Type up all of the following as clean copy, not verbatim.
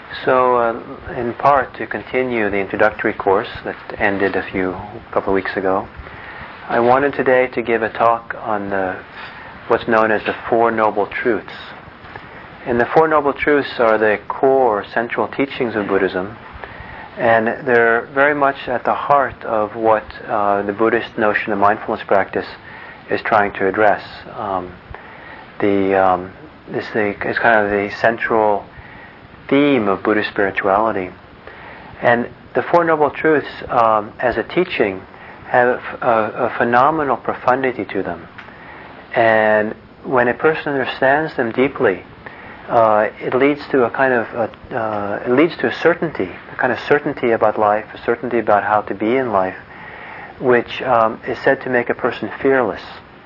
In part, to continue the introductory course that ended a couple of weeks ago, I wanted today to give a talk on what's known as the Four Noble Truths. And the Four Noble Truths are the core, central teachings of Buddhism, and they're very much at the heart of what the Buddhist notion of mindfulness practice is trying to address. This is kind of the central theme of Buddhist spirituality. And the Four Noble Truths, as a teaching, have a phenomenal profundity to them. And when a person understands them deeply, it leads to a certainty, a kind of certainty about life, a certainty about how to be in life, which is said to make a person fearless.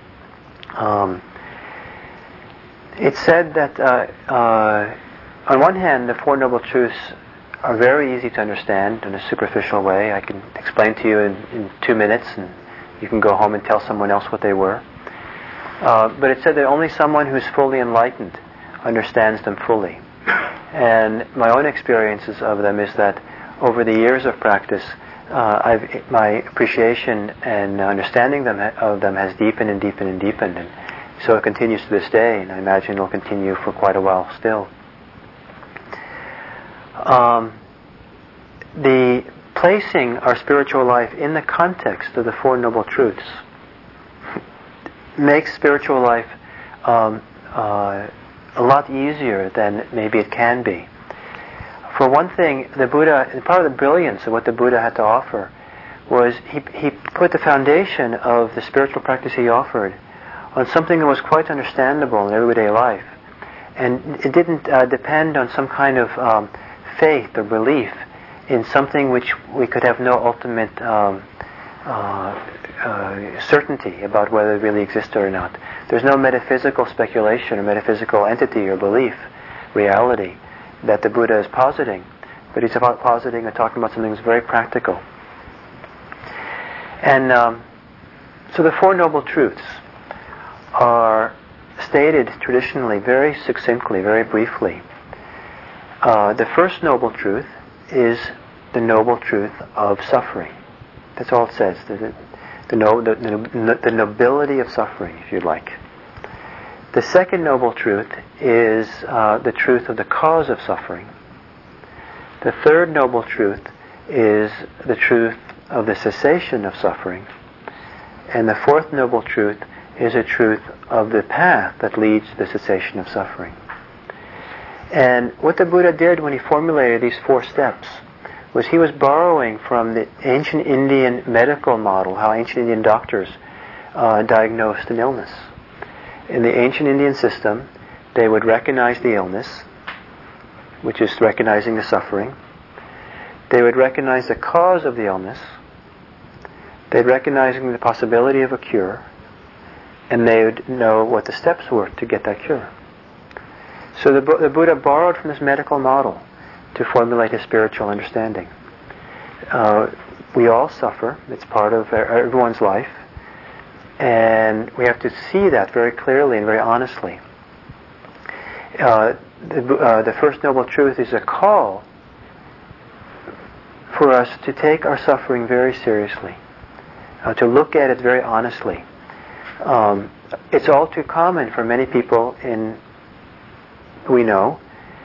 It's said that on one hand, the Four Noble Truths are very easy to understand in a superficial way. I can explain to you in 2 minutes, and you can go home and tell someone else what they were. But it's said that only someone who's fully enlightened understands them fully. And my own experiences of them is that over the years of practice, my appreciation and understanding of them has deepened and deepened and deepened. And so it continues to this day, and I imagine it will continue for quite a while still. The placing our spiritual life in the context of the Four Noble Truths makes spiritual life a lot easier than maybe it can be. For one thing, the Buddha, and part of the brilliance of what the Buddha had to offer, was he put the foundation of the spiritual practice he offered on something that was quite understandable in everyday life. And it didn't depend on some kind of faith or belief in something which we could have no ultimate certainty about whether it really existed or not. There's no metaphysical speculation or metaphysical entity or belief, reality, that the Buddha is positing. But he's about positing and talking about something that's very practical. And so the Four Noble Truths are stated traditionally very succinctly, very briefly. The first noble truth is the noble truth of suffering. That's all it says. The nobility of suffering, if you like. The second noble truth is the truth of the cause of suffering. The third noble truth is the truth of the cessation of suffering. And the fourth noble truth is a truth of the path that leads to the cessation of suffering. And what the Buddha did when he formulated these 4 steps was he was borrowing from the ancient Indian medical model, how ancient Indian doctors diagnosed an illness. In the ancient Indian system, they would recognize the illness, which is recognizing the suffering. They would recognize the cause of the illness. They'd recognize the possibility of a cure. And they would know what the steps were to get that cure. So the Buddha borrowed from this medical model to formulate his spiritual understanding. We all suffer. It's part of everyone's life. And we have to see that very clearly and very honestly. The First Noble Truth is a call for us to take our suffering very seriously, to look at it very honestly. It's all too common for many people we know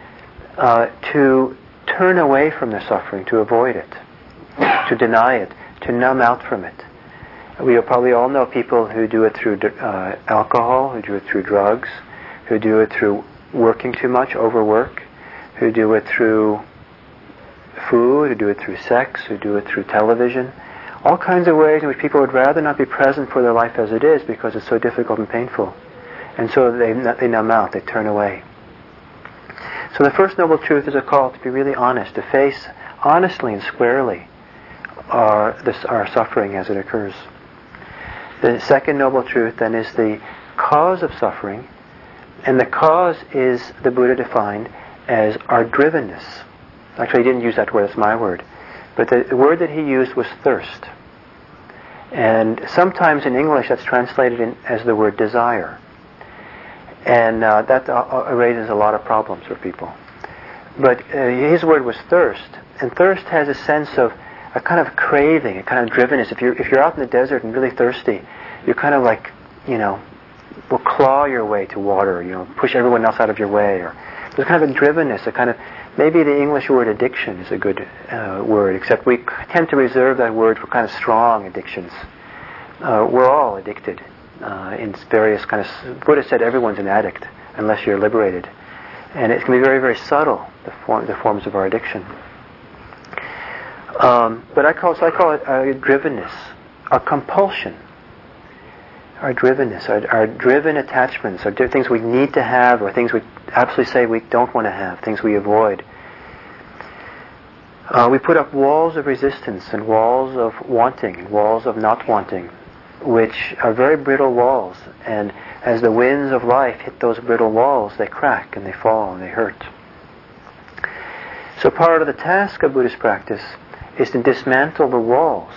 to turn away from their suffering, to avoid it, to deny it, to numb out from it. We probably all know people who do it through alcohol, who do it through drugs, who do it through working too much, overwork, who do it through food, who do it through sex, who do it through television. All kinds of ways in which people would rather not be present for their life as it is because it's so difficult and painful. And so they numb out, they turn away. So the first noble truth is a call to be really honest, to face honestly and squarely our suffering as it occurs. The second noble truth then is the cause of suffering, and the cause is, the Buddha defined as our drivenness. Actually, he didn't use that word, it's my word. But the word that he used was thirst. And sometimes in English that's translated as the word desire. And that raises a lot of problems for people. But his word was thirst, and thirst has a sense of a kind of craving, a kind of drivenness. If you're out in the desert and really thirsty, you're kind of like, will claw your way to water, push everyone else out of your way. Or there's kind of a drivenness, a kind of, maybe the English word addiction is a good word, except we tend to reserve that word for kind of strong addictions. We're all addicted in various kind of, Buddha said everyone's an addict unless you're liberated. And it can be very, very subtle, the forms of our addiction. But I call it a drivenness, a compulsion. Our drivenness, our driven attachments, our things we need to have, or things we absolutely say we don't want to have, things we avoid. We put up walls of resistance and walls of wanting and walls of not wanting, which are very brittle walls. And as the winds of life hit those brittle walls, they crack and they fall and they hurt. So part of the task of Buddhist practice is to dismantle the walls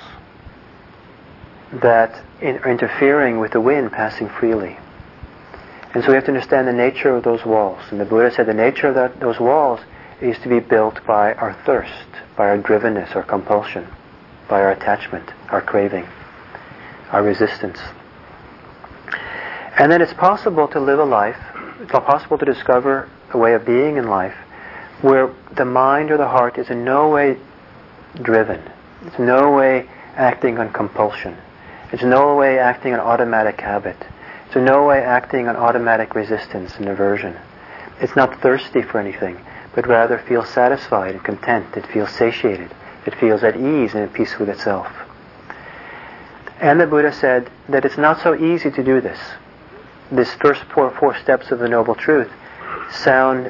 that are interfering with the wind passing freely. And so we have to understand the nature of those walls. And the Buddha said the nature of those walls is to be built by our thirst, by our drivenness, our compulsion, by our attachment, our craving, our resistance. And then it's possible to live a life, it's possible to discover a way of being in life where the mind or the heart is in no way driven. It's in no way acting on compulsion. It's in no way acting on automatic habit. It's in no way acting on automatic resistance and aversion. It's not thirsty for anything, but rather feels satisfied and content. It feels satiated. It feels at ease and at peace with itself. And the Buddha said that it's not so easy to do this. This first four steps of the Noble Truth sound,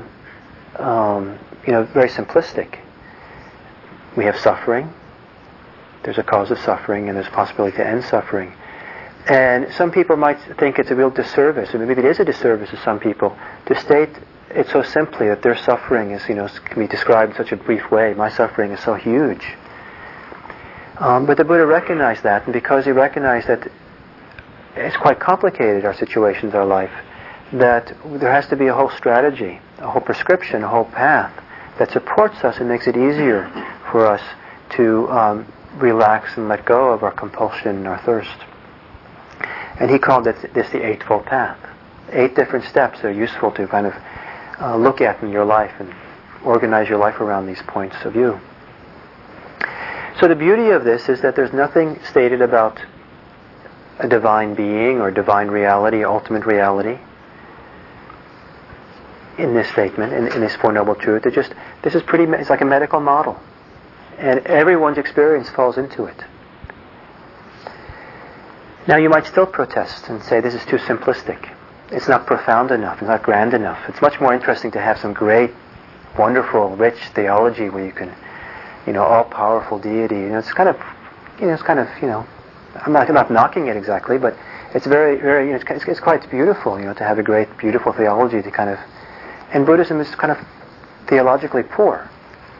very simplistic. We have suffering. There's a cause of suffering, and there's a possibility to end suffering. And some people might think it's a real disservice, or maybe it is a disservice to some people, to state it so simply that their suffering is, can be described in such a brief way. My suffering is so huge. But the Buddha recognized that, and because he recognized that it's quite complicated, our situations, our life, that there has to be a whole strategy, a whole prescription, a whole path that supports us and makes it easier for us to relax and let go of our compulsion and our thirst. And he called this the Eightfold Path. 8 different steps that are useful to kind of look at in your life and organize your life around these points of view. So the beauty of this is that there's nothing stated about a divine being or divine reality, ultimate reality, in this statement, in this Four Noble Truths. It's like a medical model. And everyone's experience falls into it. Now you might still protest and say this is too simplistic. It's not profound enough. It's not grand enough. It's much more interesting to have some great, wonderful, rich theology where you can, all-powerful deity. It's kind of, I'm not knocking it exactly, but it's very, very, it's quite beautiful, to have a great, beautiful theology to kind of, and Buddhism is kind of theologically poor.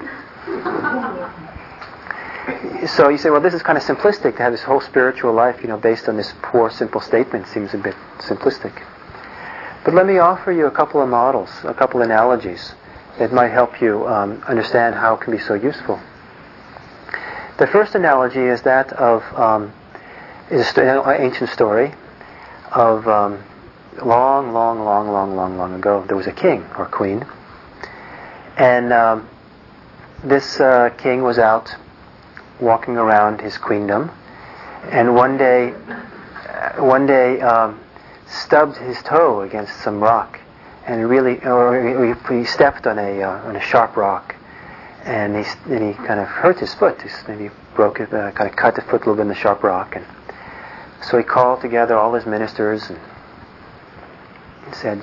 So you say, well, this is kind of simplistic to have this whole spiritual life, based on this poor, simple statement. Seems a bit simplistic. But let me offer you a couple of models, a couple of analogies that might help you understand how it can be so useful. The first analogy is that of an ancient story of long ago. There was a king or queen, and this king was out walking around his queendom, and one day stubbed his toe against some rock, and he stepped on a sharp rock, and he kind of hurt his foot. Maybe broke it, kind of cut the foot a little bit in the sharp rock, and so he called together all his ministers and said,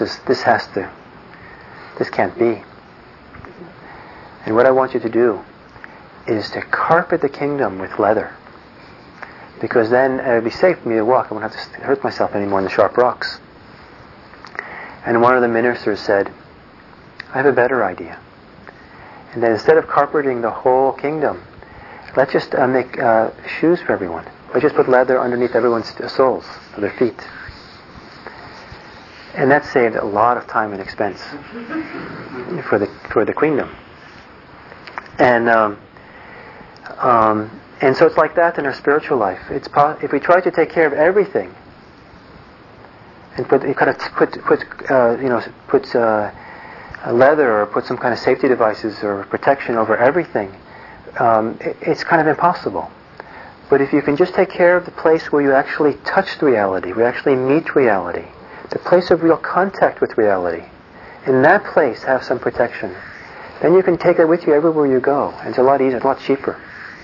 this can't be. And what I want you to do is to carpet the kingdom with leather, because then it would be safe for me to walk. I won't have to hurt myself anymore in the sharp rocks. And one of the ministers said, I have a better idea. And then instead of carpeting the whole kingdom, let's just make shoes for everyone. Let's just put leather underneath everyone's soles of their feet. And that saved a lot of time and expense for the queendom. And so it's like that in our spiritual life. If we try to take care of everything, and put leather or put some kind of safety devices or protection over everything, it's kind of impossible. But if you can just take care of the place where you actually touch reality, where you actually meet reality, the place of real contact with reality, in that place have some protection, then you can take it with you everywhere you go. And it's a lot easier, it's a lot cheaper.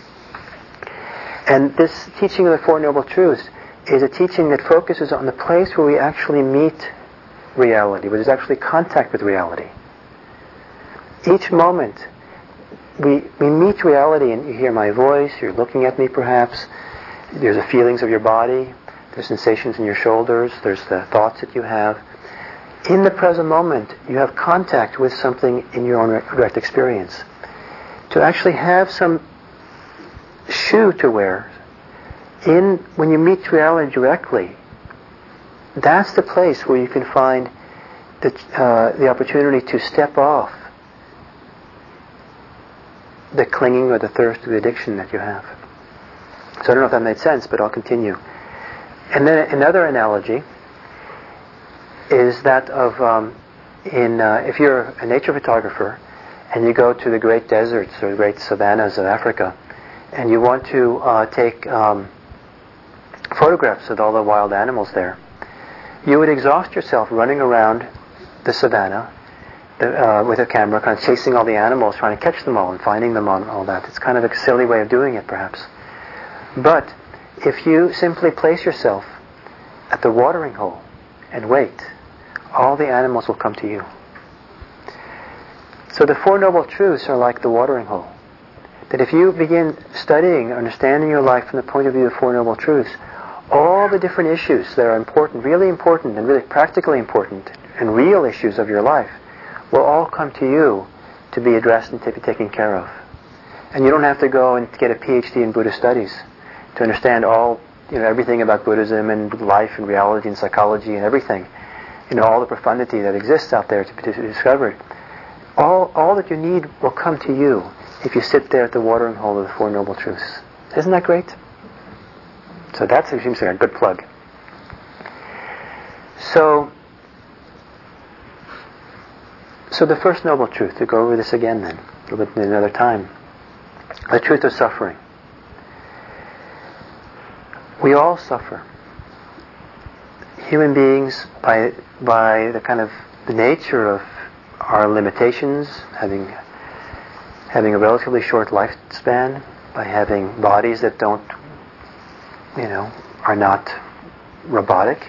And this teaching of the Four Noble Truths is a teaching that focuses on the place where we actually meet reality, where there's actually contact with reality. Each moment we meet reality, and you hear my voice, you're looking at me perhaps, there's the feelings of your body, there's sensations in your shoulders, there's the thoughts that you have. In the present moment, you have contact with something in your own direct experience. To actually have some shoe to wear, when you meet reality directly, that's the place where you can find the opportunity to step off the clinging or the thirst or the addiction that you have. So I don't know if that made sense, but I'll continue. And then another analogy is that of if you're a nature photographer and you go to the great deserts or the great savannas of Africa and you want to take photographs of all the wild animals there, you would exhaust yourself running around the savannah with a camera, kind of chasing all the animals, trying to catch them all and finding them on all that. It's kind of a silly way of doing it, perhaps. But if you simply place yourself at the watering hole and wait, all the animals will come to you. So the Four Noble Truths are like the watering hole. That if you begin studying, understanding your life from the point of view of Four Noble Truths, all the different issues that are important, and really practically important, and real issues of your life, will all come to you to be addressed and to be taken care of. And you don't have to go and get a PhD in Buddhist studies to understand everything about Buddhism and life and reality and psychology and everything. All the profundity that exists out there to be discovered. All that you need will come to you if you sit there at the watering hole of the Four Noble Truths. Isn't that great? So that seems like a good plug. So the first noble truth, to go over this again then, a little bit another time, the truth of suffering. We all suffer. Human beings, by the kind of the nature of our limitations, having a relatively short lifespan, by having bodies that are not robotic,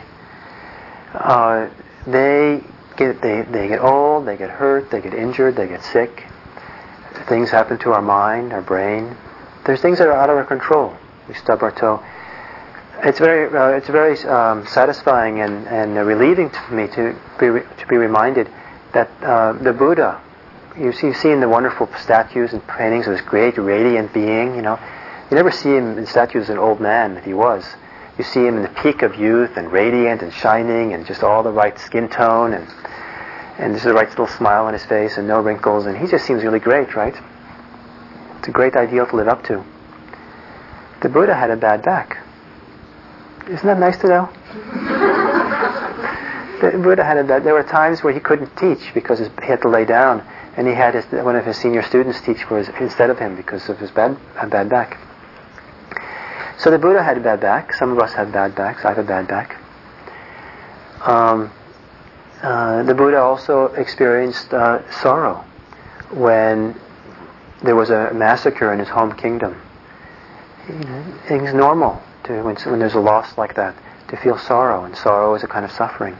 they get old, they get hurt, they get injured, they get sick. Things happen to our mind, our brain. There's things that are out of our control. We stub our toe. It's very satisfying and relieving to me to be reminded that the Buddha, you see in the wonderful statues and paintings of this great radiant being, you never see him in statues as an old man that he was. You see him in the peak of youth and radiant and shining and just all the right skin tone and just the right little smile on his face and no wrinkles, and he just seems really great, right? It's a great ideal to live up to. The Buddha had a bad back. Isn't that nice to know? The Buddha had there were times where he couldn't teach because he had to lay down, and he had one of his senior students teach instead of him because of his bad back. So the Buddha had a bad back. Some of us have bad backs. I have a bad back. The Buddha also experienced sorrow when there was a massacre in his home kingdom. It's normal when there's a loss like that to feel sorrow, and sorrow is a kind of suffering.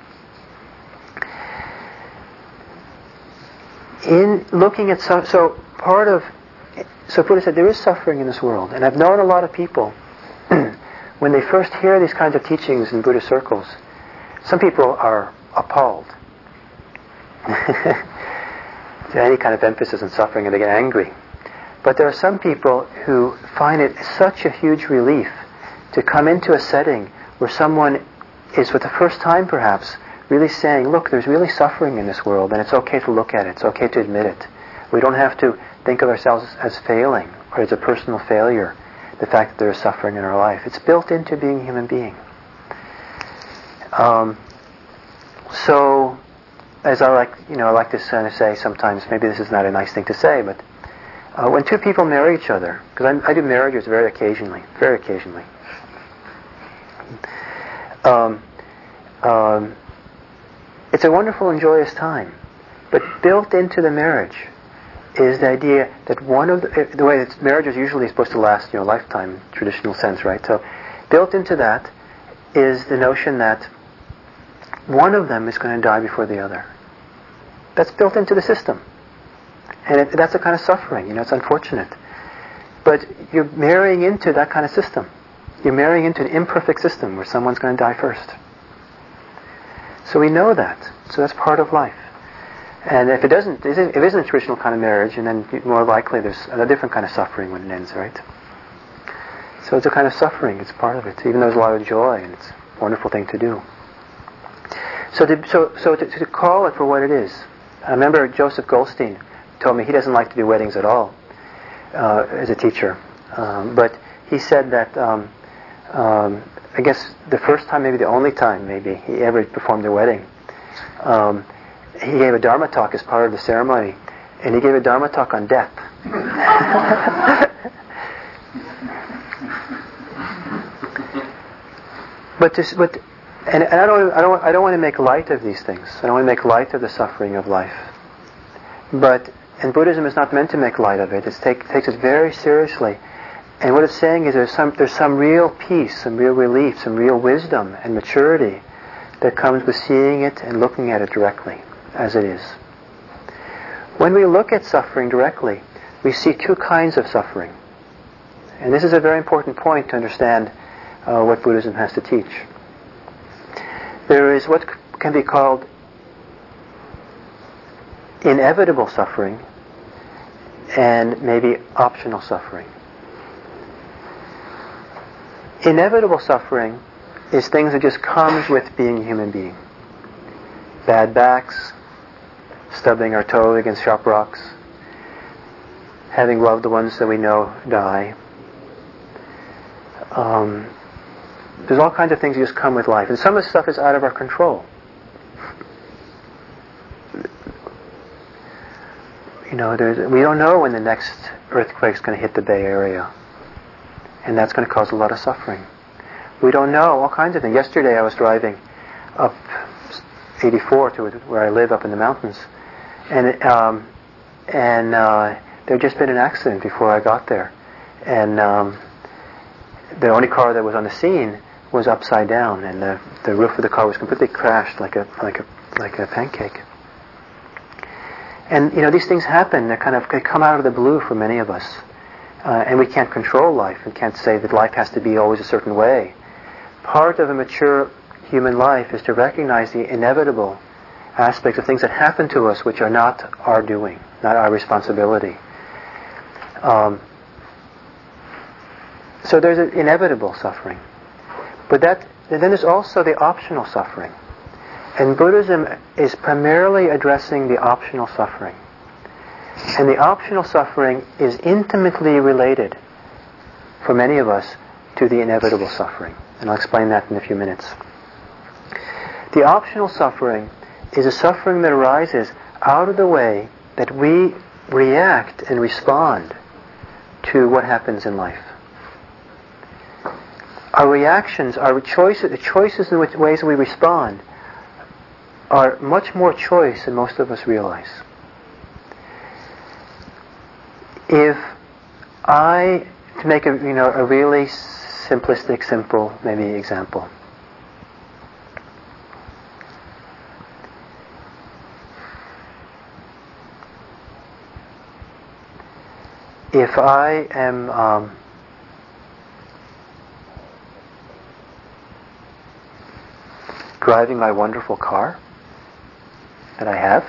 In looking at so Buddha said there is suffering in this world, and I've known a lot of people when they first hear these kinds of teachings in Buddhist circles, some people are appalled. Any kind of emphasis on suffering, and they get angry. But there are some people who find it such a huge relief to come into a setting where someone is, for the first time perhaps, really saying, look, there's really suffering in this world, and it's okay to look at it. It's okay to admit it. We don't have to think of ourselves as failing or as a personal failure, the fact that there is suffering in our life. It's built into being a human being. So, as I like to say sometimes, maybe this is not a nice thing to say, but when two people marry each other, because I do marriages very occasionally, it's a wonderful and joyous time. But built into the marriage is the idea that the way that marriage is usually supposed to last, lifetime, traditional sense, right? So, built into that is the notion that one of them is going to die before the other. That's built into the system. And that's a kind of suffering, it's unfortunate. But you're marrying into that kind of system. You're marrying into an imperfect system where someone's going to die first. So we know that. So that's part of life. And if it isn't a traditional kind of marriage, and then more likely there's a different kind of suffering when it ends, right? So it's a kind of suffering. It's part of it. Even though there's a lot of joy, and it's a wonderful thing to do. So to call it for what it is. I remember Joseph Goldstein told me he doesn't like to do weddings at all as a teacher. But he said that I guess the first time, maybe the only time maybe, he ever performed a wedding, he gave a Dharma talk as part of the ceremony, and he gave a Dharma talk on death. And I don't want to make light of these things. I don't want to make light of the suffering of life. And Buddhism is not meant to make light of it. It takes it very seriously. And what it's saying is there's some real peace, some real relief, some real wisdom and maturity that comes with seeing it and looking at it directly, as it is. When we look at suffering directly, we see two kinds of suffering. And this is a very important point to understand what Buddhism has to teach. There is what can be called inevitable suffering and maybe optional suffering. Inevitable suffering is things that just comes with being a human being. Bad backs, stubbing our toe against sharp rocks, having loved ones that we know die. There's all kinds of things that just come with life. And some of the stuff is out of our control. We don't know when the next earthquake's going to hit the Bay Area. And that's going to cause a lot of suffering. We don't know all kinds of things. Yesterday I was driving up 84 to where I live up in the mountains. And there had just been an accident before I got there. And the only car that was on the scene was upside down, and the roof of the car was completely crashed like a pancake. And these things happen. They come out of the blue for many of us, and we can't control life. We can't say that life has to be always a certain way. Part of a mature human life is to recognize the inevitable aspects of things that happen to us, which are not our doing, not our responsibility. So there's an inevitable suffering. But then there's also the optional suffering. And Buddhism is primarily addressing the optional suffering. And the optional suffering is intimately related, for many of us, to the inevitable suffering. And I'll explain that in a few minutes. The optional suffering is a suffering that arises out of the way that we react and respond to what happens in life. Our reactions, the choices in which ways we respond are much more choice than most of us realize. To make a really simplistic, simple, maybe example. If I am driving my wonderful car that I have,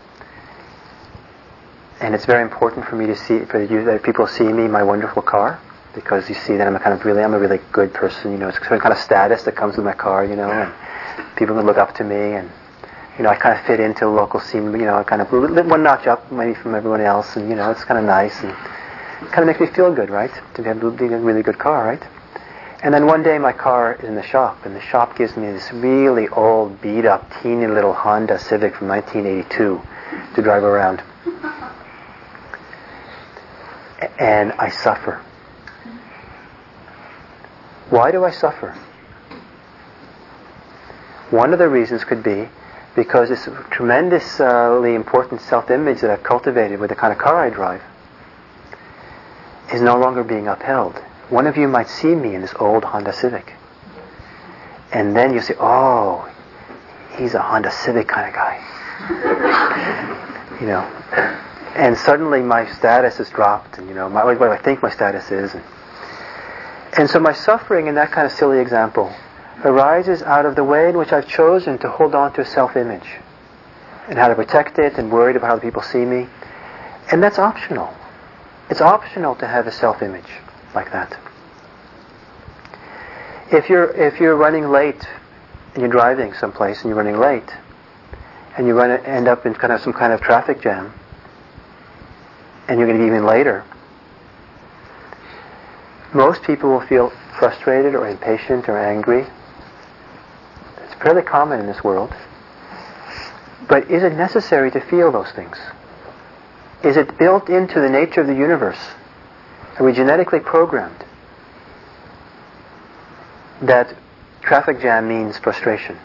and it's very important for me to see, that people see me, my wonderful car, because you see that I'm a really good person. It's some kind of status that comes with my car, and people can look up to me, and I kind of fit into the local scene, kind of one notch up maybe from everyone else, and it's kind of nice, and it kind of makes me feel good, right? To have a really good car, right? And then one day my car is in the shop, and the shop gives me this really old, beat-up, teeny little Honda Civic from 1982 to drive around. And I suffer. Why do I suffer? One of the reasons could be because this tremendously important self-image that I've cultivated with the kind of car I drive is no longer being upheld. One of you might see me in this old Honda Civic. And then you say, oh, he's a Honda Civic kind of guy. And suddenly my status is dropped, and what I think my status is. And so my suffering in that kind of silly example arises out of the way in which I've chosen to hold on to a self-image and how to protect it and worried about how people see me. And that's optional. It's optional to have a self-image like that. If you're running late and you're driving someplace and you're running late and you end up in some kind of traffic jam and you're going to be even later, most people will feel frustrated or impatient or angry. It's fairly common in this world. But is it necessary to feel those things? Is it built into the nature of the universe? Are we genetically programmed that traffic jam means frustration?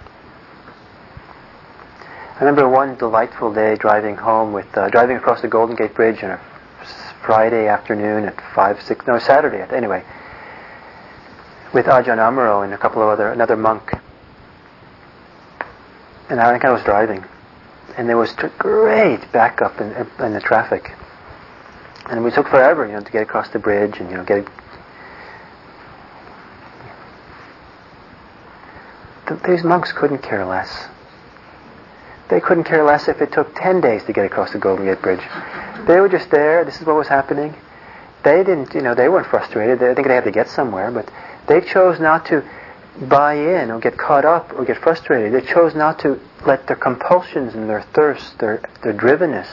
I remember one delightful day driving across the Golden Gate Bridge on a Friday afternoon at Saturday, anyway, with Ajahn Amaro and another monk. And I think I was driving. And there was great backup in the traffic. And we took forever, to get across the bridge and, get it. These monks couldn't care less. They couldn't care less if it took 10 days to get across the Golden Gate Bridge. They were just there. This is what was happening. They didn't, they weren't frustrated. I think they had to get somewhere, but they chose not to buy in or get caught up or get frustrated. They chose not to let their compulsions and their thirst, their drivenness,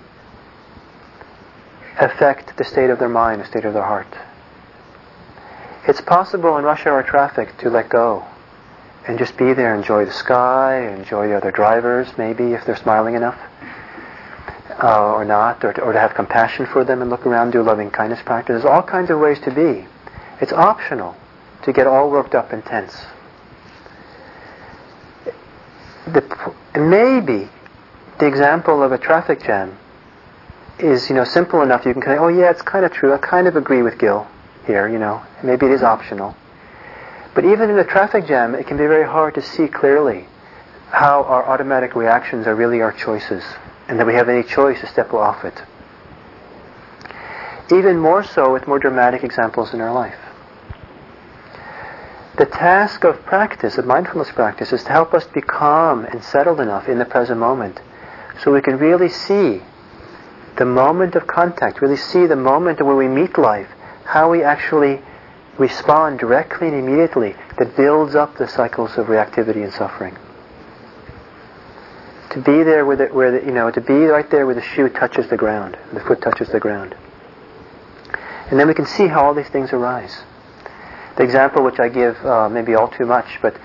affect the state of their mind, the state of their heart. It's possible in rush hour traffic to let go and just be there, enjoy the sky, enjoy the other drivers, maybe if they're smiling enough, or not, or to have compassion for them and look around, do loving kindness practice. There's all kinds of ways to be. It's optional to get all worked up and tense. Maybe the example of a traffic jam is, simple enough. You can say, oh yeah, it's kind of true. I kind of agree with Gil here, Maybe it is optional. But even in a traffic jam, it can be very hard to see clearly how our automatic reactions are really our choices, and that we have any choice to step off it. Even more so with more dramatic examples in our life. The task of practice, of mindfulness practice, is to help us be calm and settled enough in the present moment so we can really see the moment of contact, really see the moment where we meet life, how we actually respond directly and immediately that builds up the cycles of reactivity and suffering. To be there to be right there where the shoe touches the ground, the foot touches the ground. And then we can see how all these things arise. The example which I give, maybe all too much, but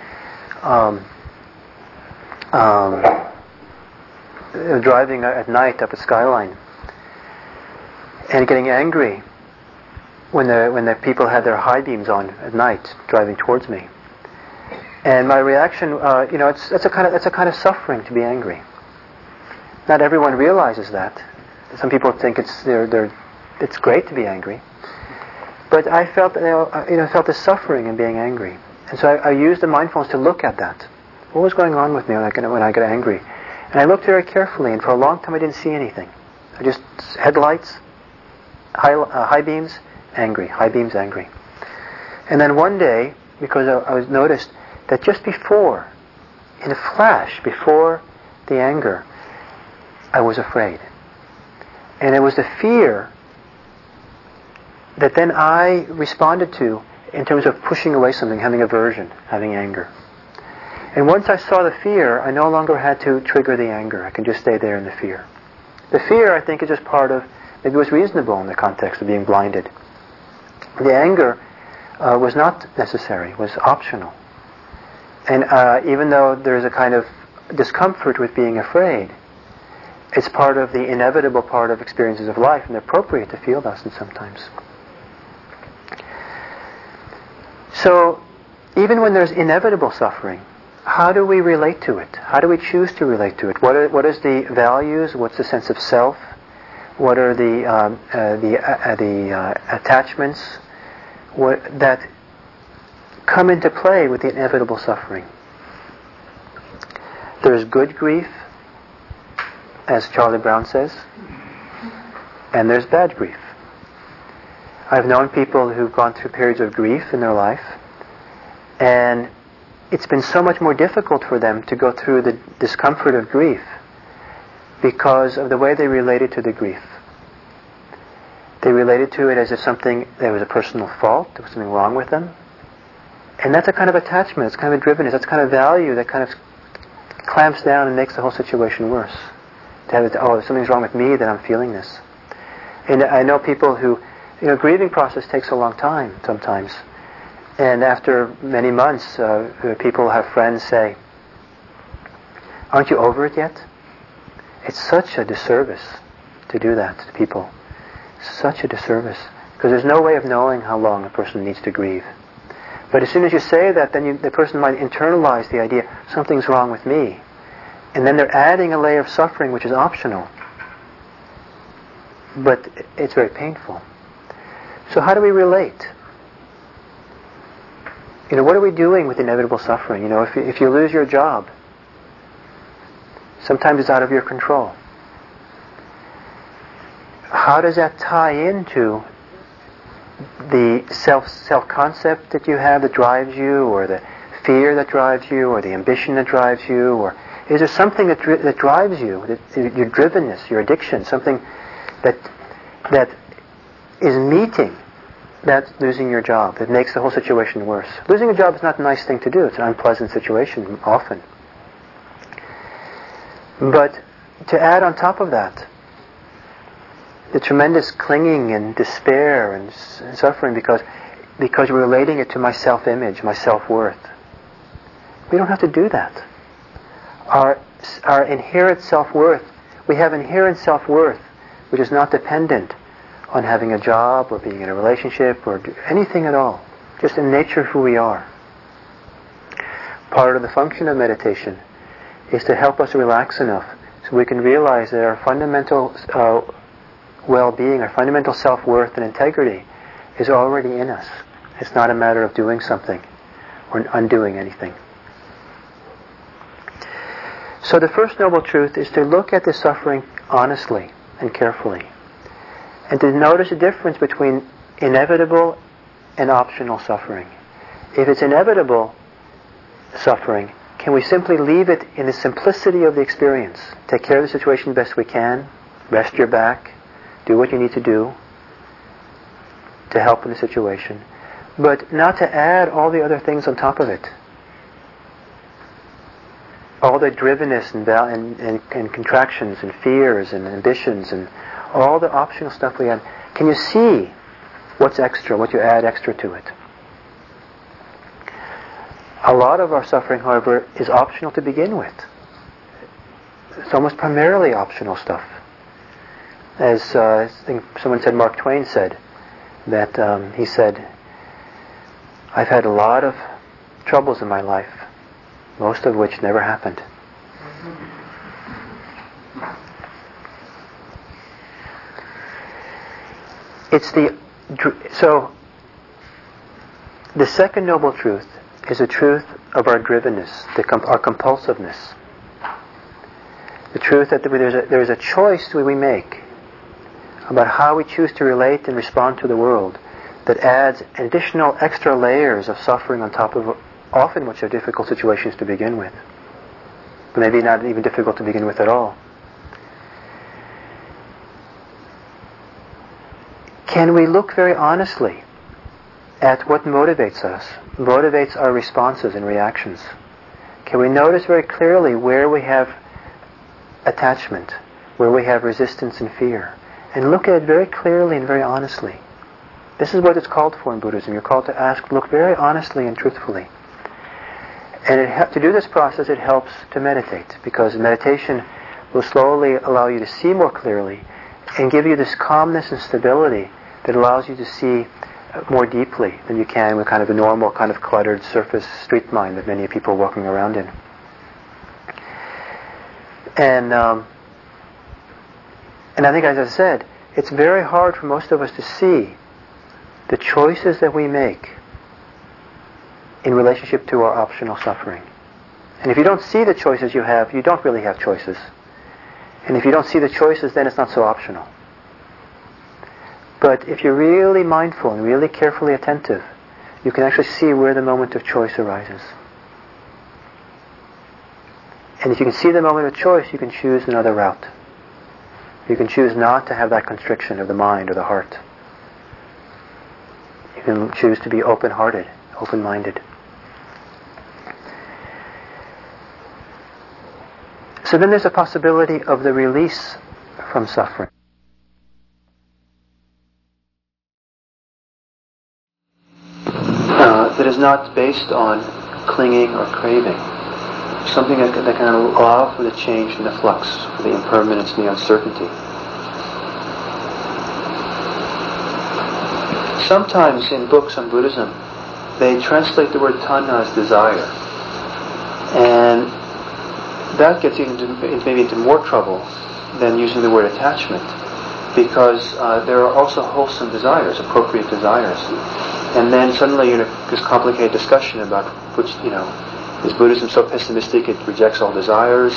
driving at night up at Skyline and getting angry when the people had their high beams on at night driving towards me. And my reaction, it's a kind of suffering to be angry. Not everyone realizes that. Some people think it's great to be angry. But I felt, felt the suffering in being angry. And so I used the mindfulness to look at that. What was going on with me when I got angry? And I looked very carefully, and for a long time I didn't see anything. I just, headlights, high beams, angry, high beams, angry. And then one day, because I was noticed that just before, in a flash, before the anger, I was afraid. And it was the fear that then I responded to in terms of pushing away something, having aversion, having anger. And once I saw the fear, I no longer had to trigger the anger. I can just stay there in the fear. The fear, I think, is just part of, maybe it was reasonable in the context of being blinded. The anger was not necessary, was optional. And even though there's a kind of discomfort with being afraid, it's part of the inevitable part of experiences of life, and appropriate to feel thus sometimes. So, even when there's inevitable suffering, how do we relate to it? How do we choose to relate to it? What is the values? What's the sense of self? What are the attachments that come into play with the inevitable suffering? There's good grief, as Charlie Brown says, and there's bad grief. I've known people who've gone through periods of grief in their life, and it's been so much more difficult for them to go through the discomfort of grief because of the way they related to the grief. They related to it as if there was a personal fault, there was something wrong with them. And that's a kind of attachment, it's kind of a drivenness, that's kind of value that kind of clamps down and makes the whole situation worse. To have it, if something's wrong with me, then I'm feeling this. And I know people who, grieving process takes a long time sometimes. And after many months, people have friends say, "Aren't you over it yet?" It's such a disservice to do that to people. Such a disservice. Because there's no way of knowing how long a person needs to grieve. But as soon as you say that, then the person might internalize the idea, something's wrong with me. And then they're adding a layer of suffering which is optional. But it's very painful. So how do we relate? What are we doing with inevitable suffering? If you lose your job, sometimes it's out of your control. How does that tie into the self-concept that you have that drives you, or the fear that drives you, or the ambition that drives you, or is there something that drives you, your drivenness, your addiction, something that is meeting that losing your job, that makes the whole situation worse? Losing a job is not a nice thing to do. It's an unpleasant situation often. But to add on top of that, the tremendous clinging and despair and suffering because we're relating it to my self-image, my self-worth. We don't have to do that. Our inherent self-worth, we have inherent self-worth which is not dependent on having a job or being in a relationship or anything at all. Just in nature of who we are. Part of the function of meditation is to help us relax enough so we can realize that our fundamental well-being, our fundamental self-worth and integrity is already in us. It's not a matter of doing something or undoing anything. So the first noble truth is to look at the suffering honestly and carefully, and to notice the difference between inevitable and optional suffering. If it's inevitable suffering, can we simply leave it in the simplicity of the experience? Take care of the situation best we can, rest your back, do what you need to do to help in the situation, but not to add all the other things on top of it. All the drivenness and contractions and fears and ambitions and all the optional stuff we have. Can you see what's extra, what you add extra to it? A lot of our suffering, however, is optional to begin with. It's almost primarily optional stuff. As I think someone said, Mark Twain said, that he said, "I've had a lot of troubles in my life, most of which never happened." So the second noble truth is the truth of our drivenness, our compulsiveness. The truth that there is a choice we make about how we choose to relate and respond to the world that adds additional extra layers of suffering on top of often which are difficult situations to begin with. Maybe not even difficult to begin with at all. Can we look very honestly at what motivates us, motivates our responses and reactions? Can we notice very clearly where we have attachment, where we have resistance and fear, and look at it very clearly and very honestly. This is what it's called for in Buddhism. You're called to look very honestly and truthfully. And to do this process, it helps to meditate, because meditation will slowly allow you to see more clearly and give you this calmness and stability that allows you to see more deeply than you can with kind of a normal, kind of cluttered surface street mind that many people are walking around in. And I think, as I said, it's very hard for most of us to see the choices that we make in relationship to our optional suffering. And if you don't see the choices you have, you don't really have choices. And if you don't see the choices, then it's not so optional. But if you're really mindful and really carefully attentive, you can actually see where the moment of choice arises. And if you can see the moment of choice, you can choose another route. You can choose not to have that constriction of the mind or the heart. You can choose to be open-hearted, open-minded. So then there's a possibility of the release from suffering. That is not based on clinging or craving. Something that can allow for the change and the flux, for the impermanence and the uncertainty. Sometimes in books on Buddhism, they translate the word tanha as desire. And that gets maybe into more trouble than using the word attachment, because there are also wholesome desires, appropriate desires. And then suddenly you're in this complicated discussion about which, is Buddhism so pessimistic it rejects all desires?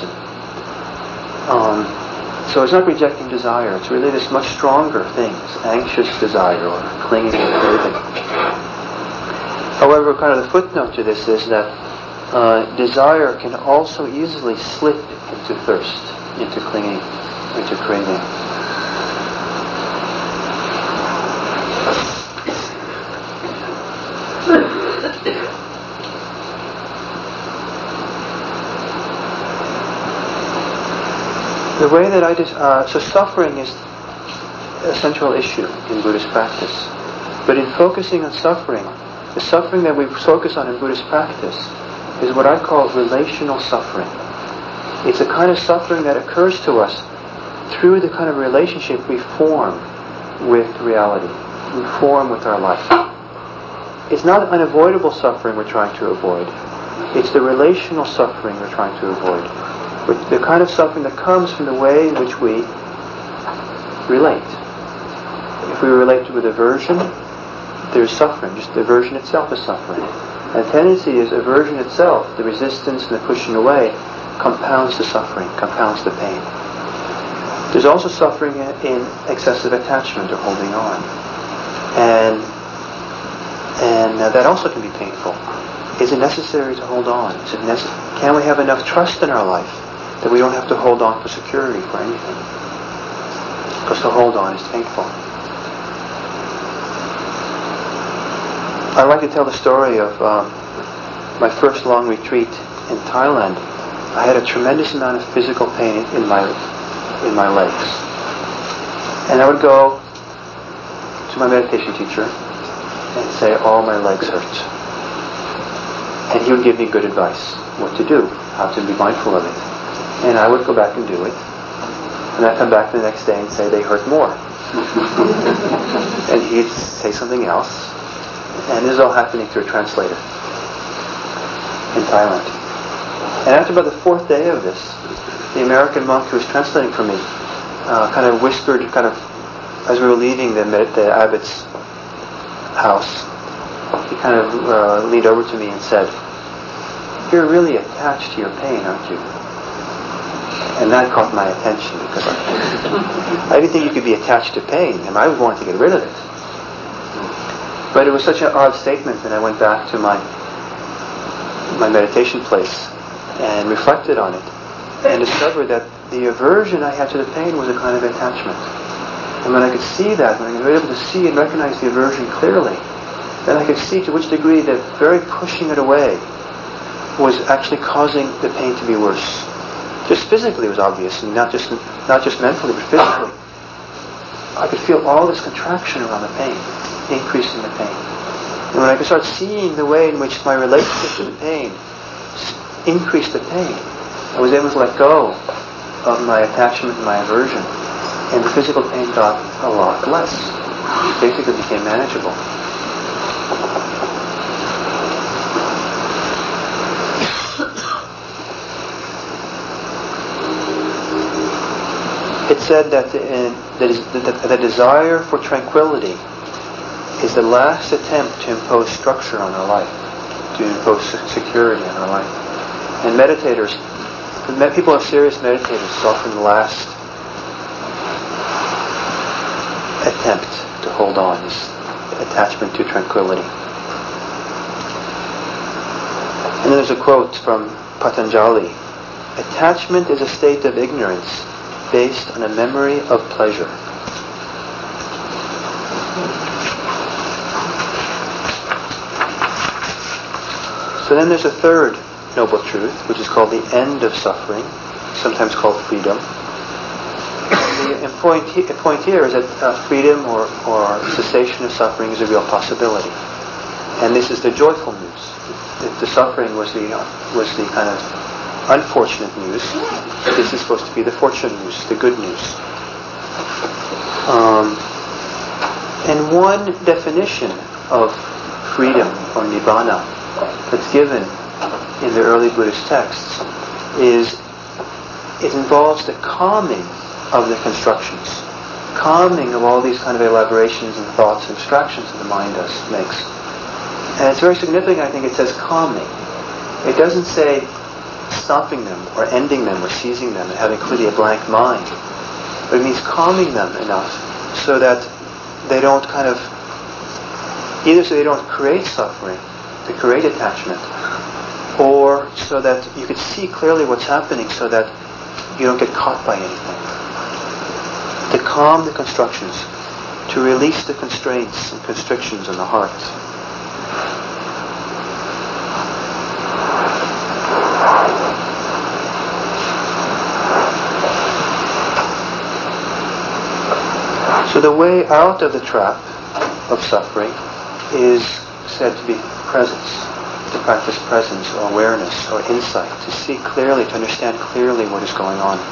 So it's not rejecting desire, it's really this much stronger thing, this anxious desire or clinging or craving. However, kind of the footnote to this is that desire can also easily slip into thirst, into clinging, into craving. The way that so suffering is a central issue in Buddhist practice. But in focusing on suffering, the suffering that we focus on in Buddhist practice is what I call relational suffering. It's a kind of suffering that occurs to us through the kind of relationship we form with reality, we form with our life. It's not unavoidable suffering we're trying to avoid. It's the relational suffering we're trying to avoid. The kind of suffering that comes from the way in which we relate. If we relate with aversion, there's suffering. Just aversion itself is suffering. And the tendency is aversion itself, the resistance and the pushing away, compounds the suffering, compounds the pain. There's also suffering in excessive attachment or holding on. And that also can be painful. Is it necessary to hold on? Can we have enough trust in our life that we don't have to hold on for security for anything? Because to hold on is painful. I like to tell the story of my first long retreat in Thailand. I had a tremendous amount of physical pain in my legs. And I would go to my meditation teacher and say, "Oh, my legs hurt." And he would give me good advice, what to do, how to be mindful of it. And I would go back and do it. And I'd come back the next day and say, "They hurt more." And he'd say something else. And this is all happening through a translator in Thailand. And after about the fourth day of this, the American monk who was translating for me kind of whispered, as we were leaving the abbot's house, he kind of leaned over to me and said, "You're really attached to your pain, aren't you?" And that caught my attention, because I didn't think you could be attached to pain, and I wanted to get rid of it. But it was such an odd statement, and I went back to my meditation place and reflected on it, and discovered that the aversion I had to the pain was a kind of attachment. And when I could see that, when I was able to see and recognize the aversion clearly, then I could see to which degree the very pushing it away was actually causing the pain to be worse. Just physically it was obvious, and not just mentally, but physically. I could feel all this contraction around the pain, increasing the pain. And when I could start seeing the way in which my relationship to the pain increased the pain, I was able to let go of my attachment and my aversion, and the physical pain got a lot less. It basically became manageable. It's said that the desire for tranquility is the last attempt to impose structure on our life, to impose security on our life. And meditators, people who are serious meditators, it's often the last attempt to hold on, is attachment to tranquility. And then there's a quote from Patanjali: "Attachment is a state of ignorance based on a memory of pleasure." So then there's a third noble truth, which is called the end of suffering, sometimes called freedom. The point here is that freedom or cessation of suffering is a real possibility. And this is the joyful news. If the suffering was the kind of unfortunate news, this is supposed to be the fortunate news, the good news. And one definition of freedom or nibbana that's given in the early Buddhist texts is it involves the calming of the constructions, calming of all these kind of elaborations and thoughts and abstractions that the mind makes. And it's very significant, I think, it says calming. It doesn't say stopping them or ending them or seizing them and having completely a blank mind. But it means calming them enough so that they don't either so they don't create suffering, to create attachment, or so that you could see clearly what's happening so that you don't get caught by anything. To calm the constructions, to release the constraints and constrictions in the heart. So the way out of the trap of suffering is said to be presence, to practice presence or awareness or insight, to see clearly, to understand clearly what is going on.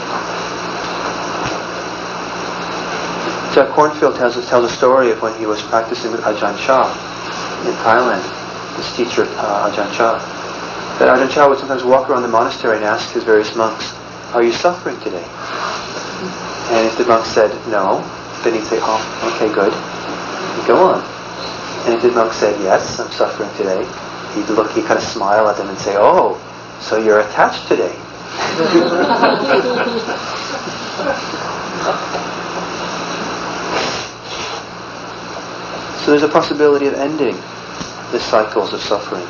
Jack Kornfield tells a story of when he was practicing with Ajahn Chah in Thailand, his teacher Ajahn Chah. That Ajahn Chah would sometimes walk around the monastery and ask his various monks, "Are you suffering today?" And if the monk said no, then he'd say, "Oh, okay, good." He'd go on. And if the monk said, "Yes, I'm suffering today," he'd kind of smile at them and say, "Oh, so you're attached today." So there's a possibility of ending the cycles of suffering.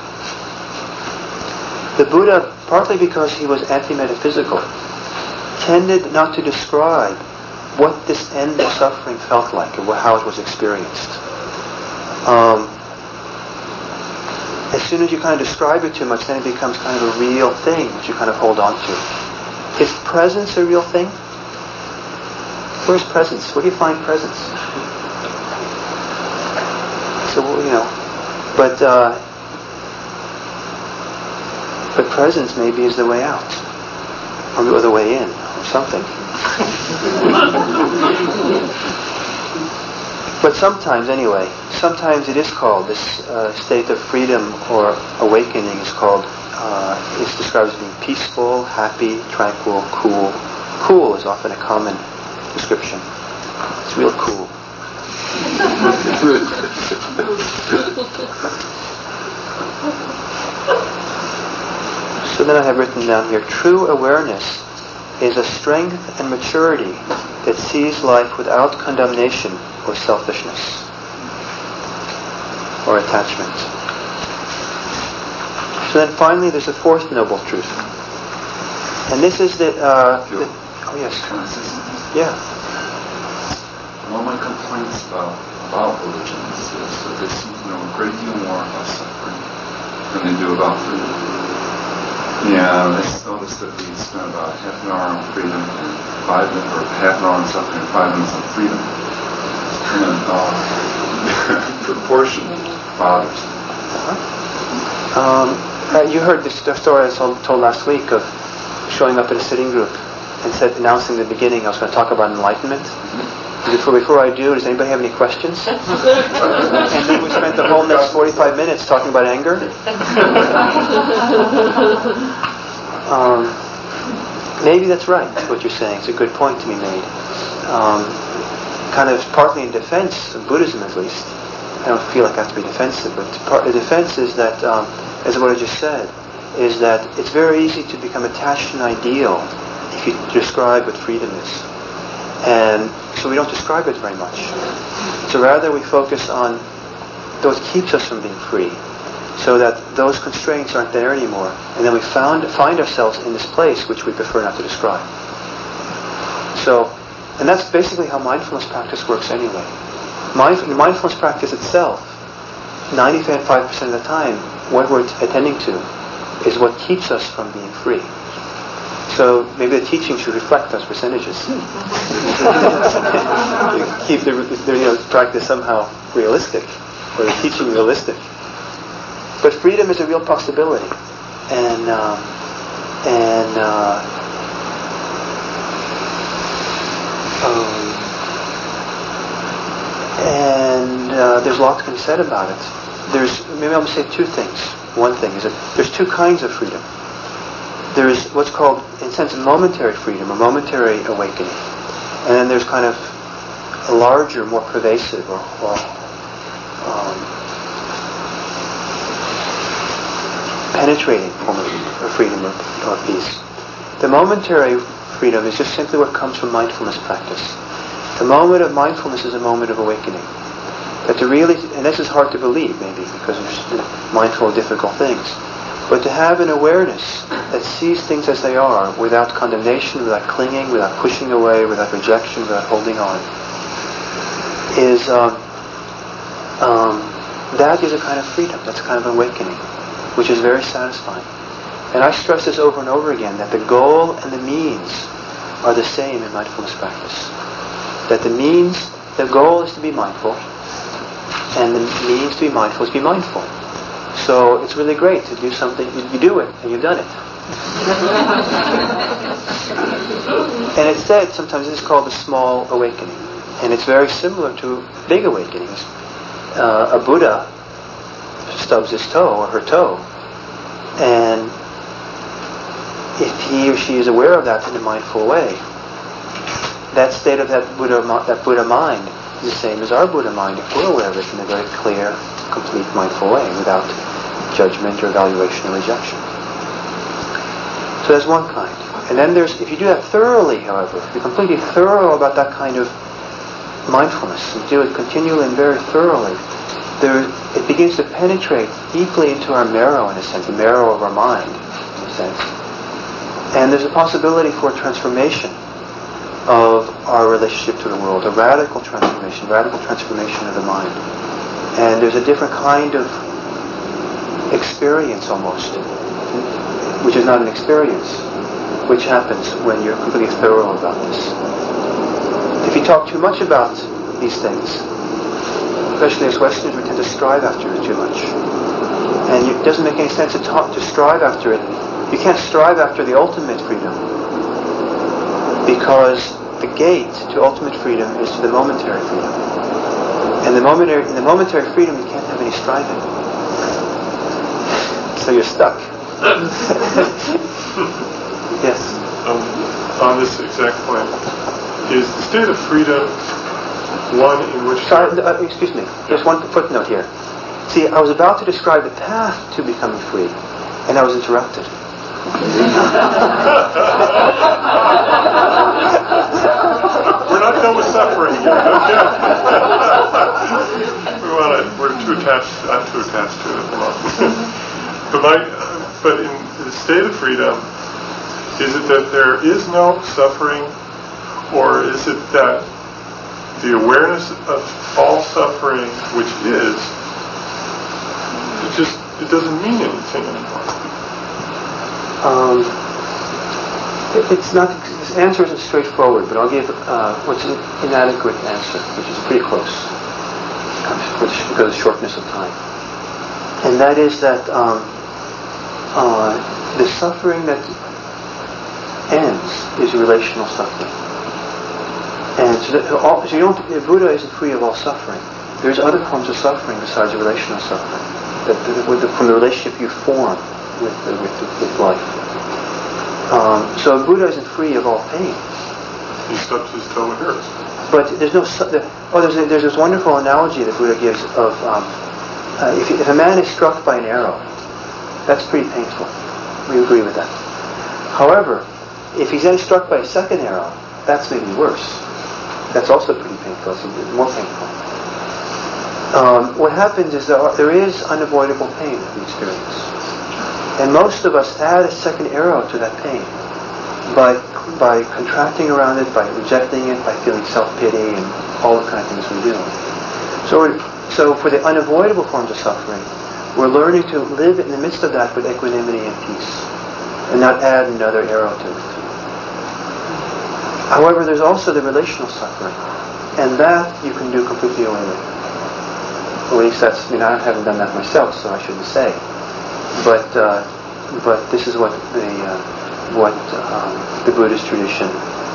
The Buddha, partly because he was anti-metaphysical, tended not to describe what this end of suffering felt like and how it was experienced. As soon as you kind of describe it too much, then it becomes kind of a real thing that you kind of hold on to. Is presence a real thing? Where's presence? Where do you find presence? So, but presence maybe is the way out, or the way in, or something. But sometimes it is called, this state of freedom or awakening is called, it's described as being peaceful, happy, tranquil, cool. Cool is often a common description. It's real cool. So then I have written down here, true awareness is a strength and maturity that sees life without condemnation or selfishness or attachment. So then finally there's a fourth noble truth. And this is that... oh yes. Yeah. One of my complaints about religions is that they seem to know a great deal more about suffering than they do about freedom. Yeah, I noticed that we spent about half an hour on freedom and half an hour on suffering, 5 minutes on freedom. And proportion bothers. You heard the story I told last week of showing up at a sitting group and announcing the beginning I was going to talk about enlightenment. Before I do, does anybody have any questions? And then we spent the whole next 45 minutes talking about anger. Maybe that's right, what you're saying. It's a good point to be made. Kind of partly in defense of Buddhism, at least. I don't feel like I have to be defensive, but the defense is that, as what I just said, is that it's very easy to become attached to an ideal if you describe what freedom is. And so we don't describe it very much. So rather we focus on what keeps us from being free, so that those constraints aren't there anymore. And then we find ourselves in this place which we prefer not to describe. And that's basically how mindfulness practice works anyway. The mindfulness practice itself, 95% of the time, what we're attending to is what keeps us from being free. So maybe the teaching should reflect those percentages. Keep the practice somehow realistic, or the teaching realistic. But freedom is a real possibility, and there's lots to be said about it. Maybe I'm going to say two things. One thing is that there's two kinds of freedom. There is what's called, in a sense, momentary freedom, or momentary awakening. And then there's kind of a larger, more pervasive, or penetrating form of freedom or peace. The momentary freedom is just simply what comes from mindfulness practice. The moment of mindfulness is a moment of awakening. But and this is hard to believe, maybe, because we're mindful of difficult things. But to have an awareness that sees things as they are, without condemnation, without clinging, without pushing away, without rejection, without holding on, that is a kind of freedom. That's a kind of awakening, which is very satisfying. And I stress this over and over again, that the goal and the means are the same in mindfulness practice. That the goal is to be mindful, and the means to be mindful is to be mindful. So it's really great to do something. You do it, and you've done it. And it's said sometimes this is called a small awakening, and it's very similar to big awakenings. A Buddha stubs his toe or her toe, and if he or she is aware of that in a mindful way, that state of that Buddha mind is the same as our Buddha mind if we're aware of it in a very clear, complete, mindful way, without judgment or evaluation or rejection. So that's one kind. And then if you do that thoroughly, however, if you're completely thorough about that kind of mindfulness, and do it continually and very thoroughly, it begins to penetrate deeply into our marrow, in a sense, the marrow of our mind, in a sense. And there's a possibility for transformation of our relationship to the world, a radical transformation of the mind. And there's a different kind of experience almost, which is not an experience, which happens when you're completely thorough about this. If you talk too much about these things, especially as Westerners, we tend to strive after it too much. And it doesn't make any sense to strive after it. You can't strive after the ultimate freedom, because the gate to ultimate freedom is to the momentary freedom. And in the momentary freedom, you can't have any striving. So you're stuck. Yes? On this exact point, is the state of freedom one in which... excuse me. There's one footnote here. See, I was about to describe the path to becoming free, and I was interrupted. We're not done with suffering yet. We're too attached. I'm too attached to it at the moment. But in the state of freedom, is it that there is no suffering, or is it that the awareness of all suffering, which is, it doesn't mean anything anymore? It's not. This answer isn't straightforward, but I'll give what's an inadequate answer, which is pretty close, because of shortness of time. And that is that the suffering that ends is relational suffering. And so Buddha isn't free of all suffering. There's other forms of suffering besides relational suffering, from the relationship you form with life. So Buddha isn't free of all pain. He stubs his toe and hurts. But there's no. There's this wonderful analogy that Buddha gives of if a man is struck by an arrow, that's pretty painful. We agree with that. However, if he's then struck by a second arrow, that's maybe worse. That's also pretty painful. It's more painful. What happens is there is unavoidable pain that we experience. And most of us add a second arrow to that pain by contracting around it, by rejecting it, by feeling self-pity and all the kind of things we do. So for the unavoidable forms of suffering, we're learning to live in the midst of that with equanimity and peace and not add another arrow to it. However, there's also the relational suffering, and that you can do completely away with. At least I haven't done that myself, so I shouldn't say. But this is what the Buddhist tradition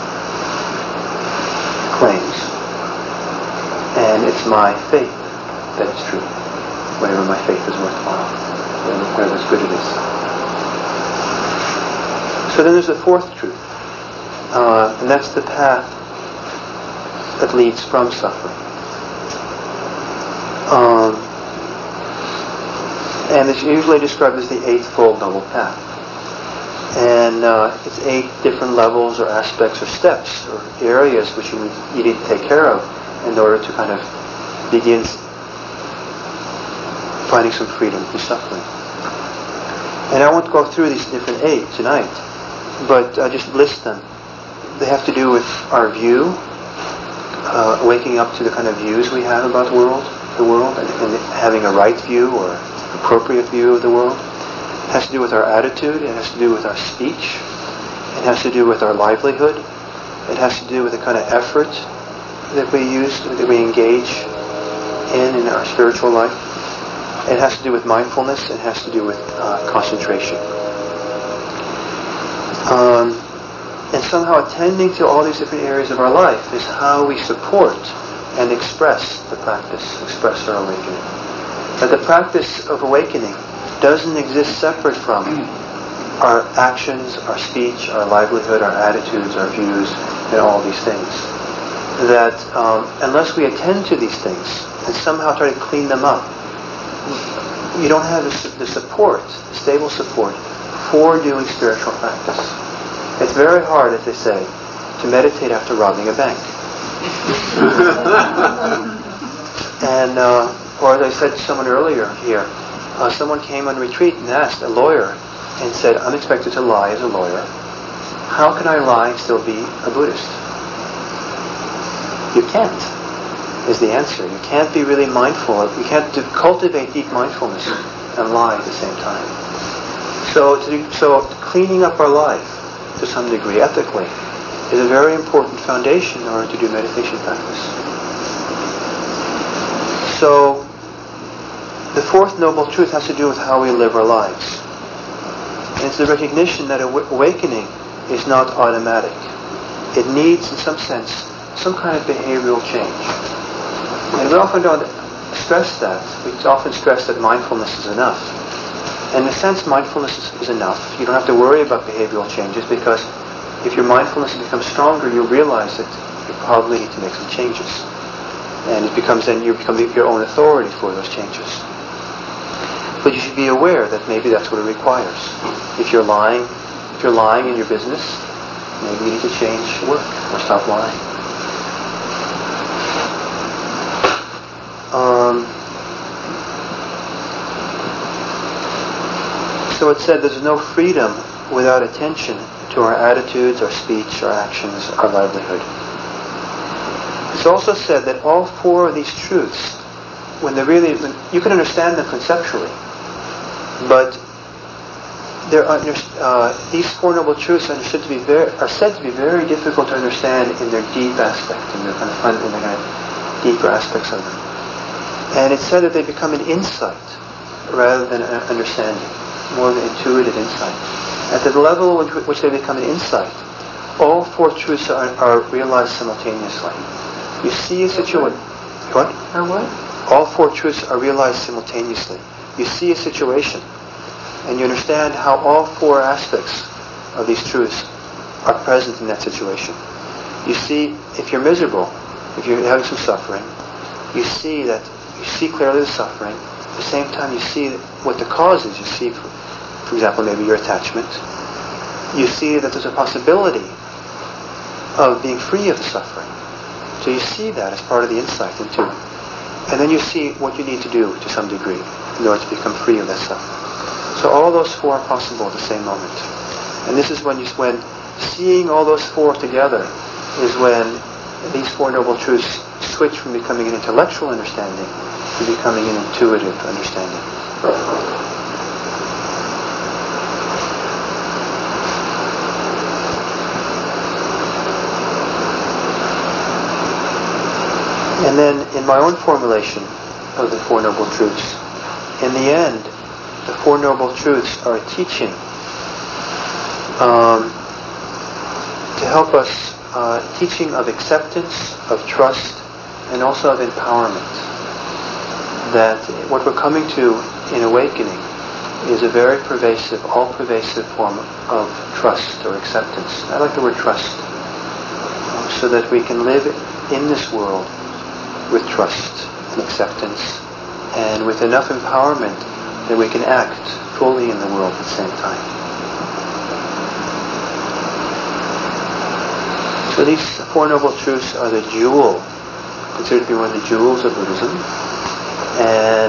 claims, and it's my faith that it's true. Whatever my faith is worthwhile, whatever good it is. So then there's the fourth truth, and that's the path that leads from suffering. And it's usually described as the Eightfold Noble Path. And it's 8 different levels or aspects or steps or areas which you need to take care of in order to kind of begin finding some freedom from suffering. And I won't go through these different 8 tonight, but I just list them. They have to do with our view, waking up to the kind of views we have about the world, and having a right view or appropriate view of the world. It has to do with our attitude. It has to do with our speech. It has to do with our livelihood. It has to do with the kind of effort that we use, that we engage in our spiritual life. It has to do with mindfulness. It has to do with concentration. And somehow attending to all these different areas of our life is how we support and express the practice, express our awakening. But the practice of awakening doesn't exist separate from our actions, our speech, our livelihood, our attitudes, our views, and all these things. That unless we attend to these things and somehow try to clean them up, you don't have the support, stable support, for doing spiritual practice. It's very hard, as they say, to meditate after robbing a bank. And or as I said to someone earlier here, someone came on retreat and asked a lawyer and said, I'm expected to lie as a lawyer. How can I lie and still be a Buddhist? You can't, is the answer. You can't be really mindful. You can't cultivate deep mindfulness and lie at the same time. So cleaning up our life to some degree, ethically, is a very important foundation in order to do meditation practice. So, the fourth noble truth has to do with how we live our lives. And it's the recognition that awakening is not automatic. It needs, in some sense, some kind of behavioral change. And we often don't stress that. We often stress that mindfulness is enough. And in a sense, mindfulness is enough. You don't have to worry about behavioral changes, because if your mindfulness becomes stronger, you'll realize that you probably need to make some changes. And you become your own authority for those changes. But you should be aware that maybe that's what it requires. If you're lying in your business, maybe you need to change work or stop lying. So it said there's no freedom without attention to our attitudes, our speech, our actions, our livelihood. It's also said that all 4 of these truths, when you can understand them conceptually, but these Four Noble Truths are said to be very difficult to understand in their deep aspect, in their kind of deeper aspects of them. And it's said that they become an insight rather than an understanding, more of an intuitive insight. At the level at which they become an insight, all four truths are realized simultaneously. You see a situation. What? Or what? All four truths are realized simultaneously. You see a situation, and you understand how all four aspects of these truths are present in that situation. You see, if you're miserable, if you're having some suffering, you see clearly the suffering. At the same time, you see what the cause is. You see, for example, maybe your attachment. You see that there's a possibility of being free of the suffering. So you see that as part of the insight into it. And then you see what you need to do to some degree in order to become free of that suffering. So all those four are possible at the same moment. And this is when seeing all those four together is when these Four Noble Truths switch from becoming an intellectual understanding to becoming an intuitive understanding. And then in my own formulation of the Four Noble Truths, in the end, the Four Noble Truths are a teaching to help us, teaching of acceptance, of trust, and also of empowerment. That what we're coming to in awakening is a very pervasive, all-pervasive form of trust or acceptance. I like the word trust. So that we can live in this world with trust and acceptance, and with enough empowerment that we can act fully in the world at the same time. So these Four Noble Truths are the jewel, considered to be one of the jewels of Buddhism, and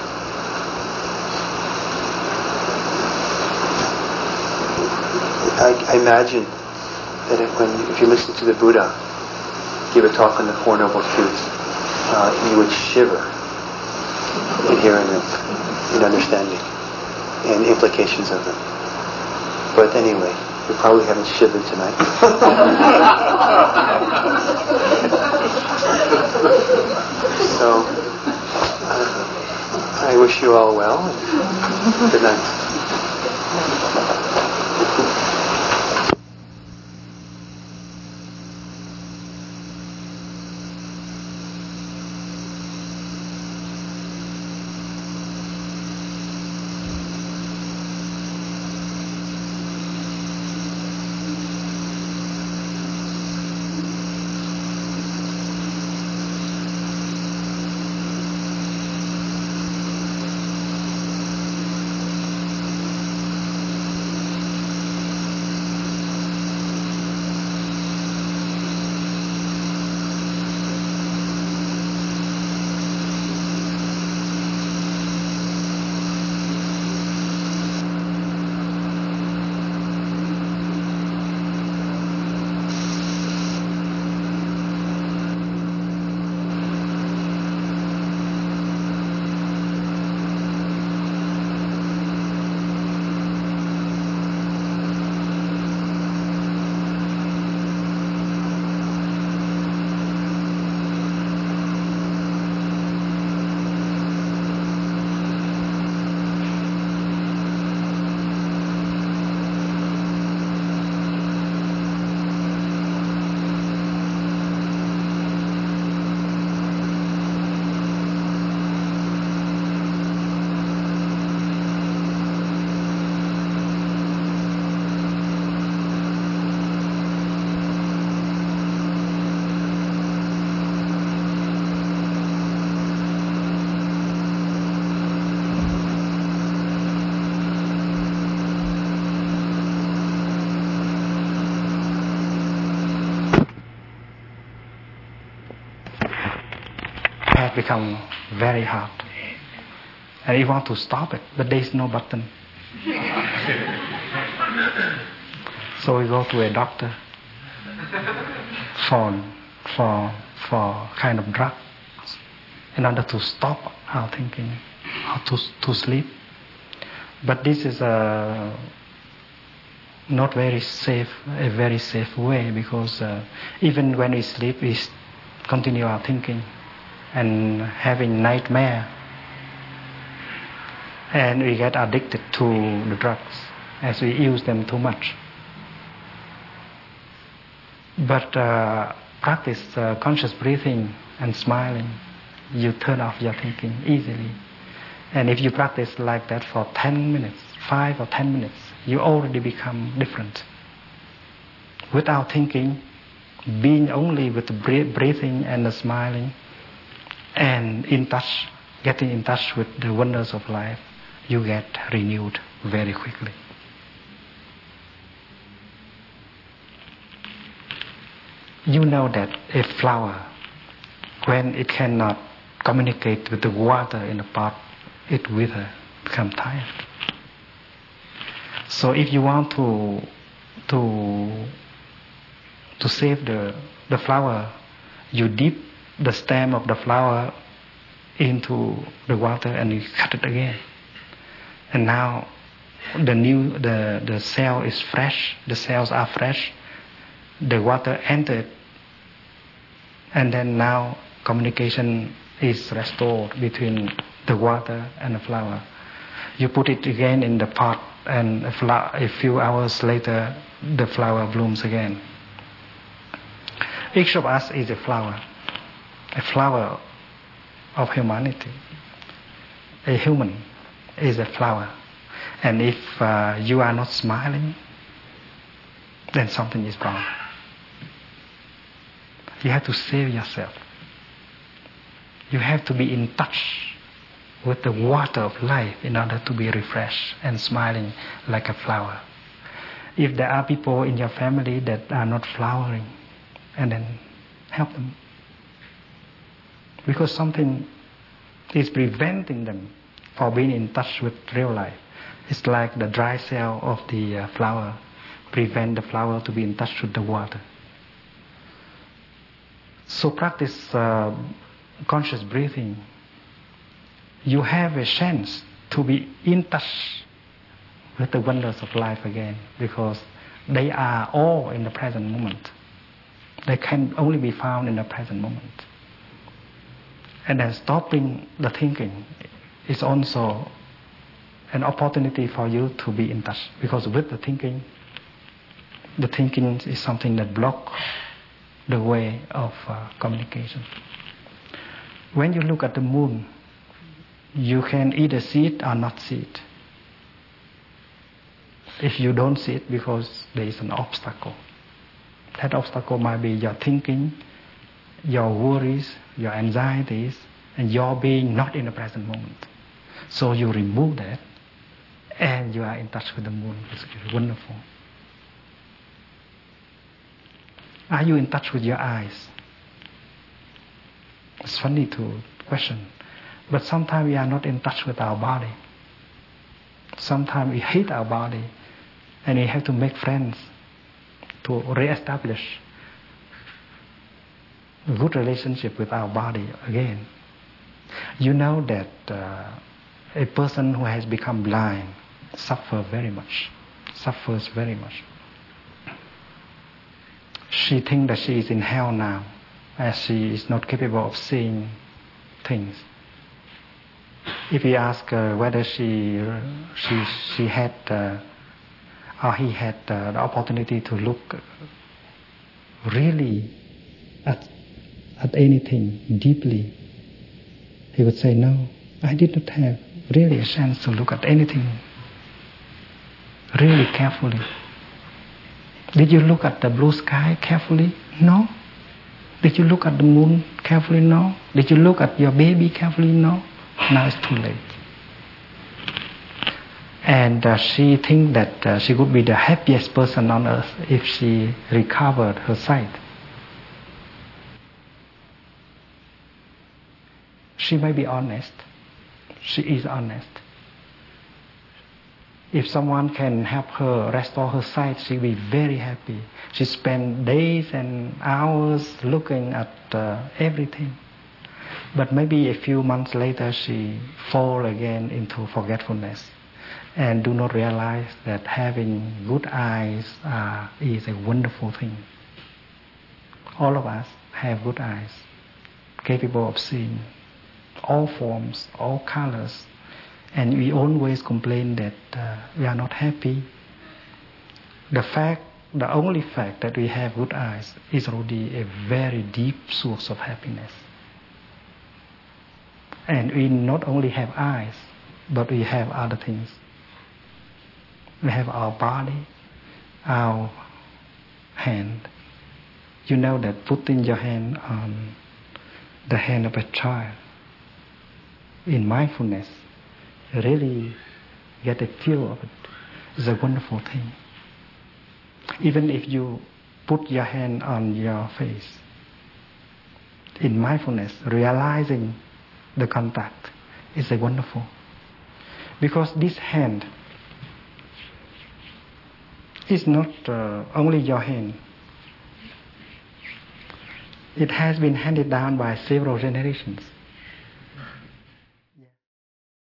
I imagine that if you listen to the Buddha give a talk on the Four Noble Truths, you would shiver in hearing them, in understanding, and implications of them. But anyway, you probably haven't shivered tonight. So, I wish you all well, and good night. Become very hard, and you want to stop it, but there is no button. So we go to a doctor for kind of drug in order to stop our thinking, how to sleep. But this is not very safe, a very safe way, because even when we sleep, we continue our thinking and having nightmare, and we get addicted to the drugs as we use them too much. But practice conscious breathing and smiling, you turn off your thinking easily. And if you practice like that for 10 minutes, 5 or 10 minutes, you already become different. Without thinking, being only with the breathing and the smiling, and in touch, getting in touch with the wonders of life, you get renewed very quickly. You know that a flower, when it cannot communicate with the water in the pot, it withers, becomes tired. So if you want to save the flower, you dip the stem of the flower into the water and you cut it again. And now the cell is fresh, the cells are fresh, the water entered, and then now communication is restored between the water and the flower. You put it again in the pot, and a few hours later the flower blooms again. Each of us is a flower of humanity. A human is a flower, and if you are not smiling, then something is wrong. You have to save yourself. You have to be in touch with the water of life in order to be refreshed and smiling like a flower. If there are people in your family that are not flowering, and then help them. Because something is preventing them from being in touch with real life. It's like the dry cell of the flower prevent the flower to be in touch with the water. So practice conscious breathing. You have a chance to be in touch with the wonders of life again, because they are all in the present moment. They can only be found in the present moment. And then stopping the thinking is also an opportunity for you to be in touch, because with the thinking is something that blocks the way of communication. When you look at the moon, you can either see it or not see it. If you don't see it because there is an obstacle, that obstacle might be your thinking, your worries, your anxieties, and your being not in the present moment. So you remove that, and you are in touch with the moon. It's wonderful. Are you in touch with your eyes? It's funny to question. But sometimes we are not in touch with our body. Sometimes we hate our body, and we have to make friends to re-establish a good relationship with our body again. You know that a person who has become blind suffers very much. She thinks that she is in hell now, as she is not capable of seeing things. If we ask whether she had or he had the opportunity to look really at anything deeply, he would say, no, I did not have really a chance to look at anything really carefully. Did you look at the blue sky carefully? No. Did you look at the moon carefully? No. Did you look at your baby carefully? No. Now it's too late. And she thinks that she could be the happiest person on earth if she recovered her sight. She may be honest. She is honest. If someone can help her restore her sight, she'll be very happy. She spends days and hours looking at everything. But maybe a few months later, she falls again into forgetfulness. and do not realize that having good eyes is a wonderful thing. All of us have good eyes, capable of seeing all forms, all colors, and we always complain that we are not happy. The only fact that we have good eyes is already a very deep source of happiness. And we not only have eyes, but we have other things. We have our body, our hand. You know that putting your hand on the hand of a child in mindfulness, really get a feel of it. It's a wonderful thing. Even if you put your hand on your face, in mindfulness, realizing the contact is a wonderful. Because this hand is not only your hand. It has been handed down by several generations.